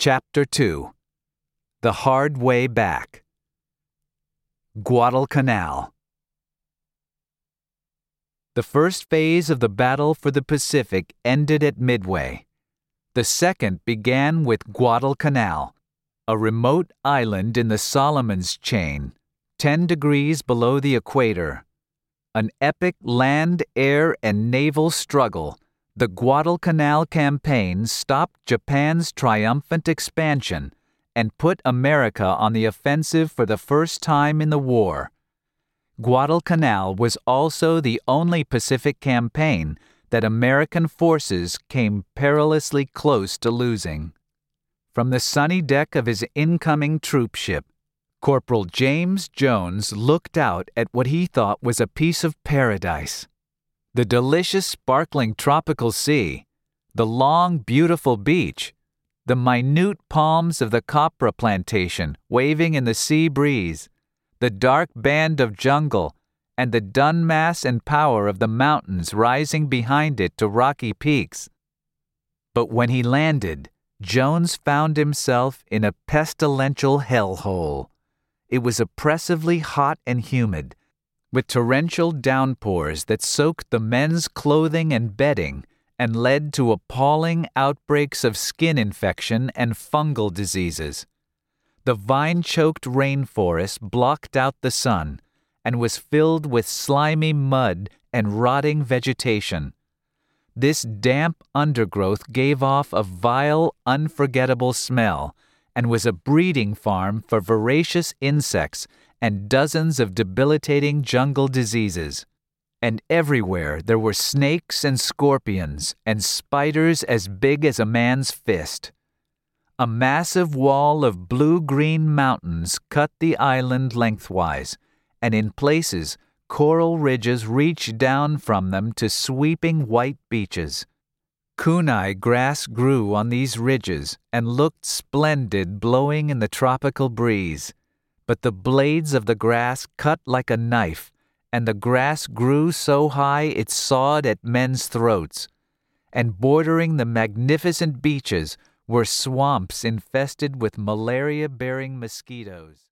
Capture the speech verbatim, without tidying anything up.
Chapter two. The Hard Way Back. Guadalcanal. The first phase of the battle for the Pacific ended at Midway. The second began with Guadalcanal, a remote island in the Solomons chain, ten degrees below the equator. An epic land, air, and naval struggle, the Guadalcanal campaign stopped Japan's triumphant expansion and put America on the offensive for the first time in the war. Guadalcanal was also the only Pacific campaign that American forces came perilously close to losing. From the sunny deck of his incoming troopship, Corporal James Jones looked out at what he thought was a piece of paradise. The delicious sparkling tropical sea, the long beautiful beach, the minute palms of the copra plantation waving in the sea breeze, the dark band of jungle, and the dun mass and power of the mountains rising behind it to rocky peaks. But when he landed, Jones found himself in a pestilential hellhole. It was oppressively hot and humid, with torrential downpours that soaked the men's clothing and bedding and led to appalling outbreaks of skin infection and fungal diseases. The vine-choked rainforest blocked out the sun and was filled with slimy mud and rotting vegetation. This damp undergrowth gave off a vile, unforgettable smell and was a breeding farm for voracious insects and dozens of debilitating jungle diseases. And everywhere there were snakes and scorpions and spiders as big as a man's fist. A massive wall of blue-green mountains cut the island lengthwise, and in places, coral ridges reached down from them to sweeping white beaches. Kunai grass grew on these ridges and looked splendid blowing in the tropical breeze, but the blades of the grass cut like a knife, and the grass grew so high it sawed at men's throats. And bordering the magnificent beaches were swamps infested with malaria-bearing mosquitoes.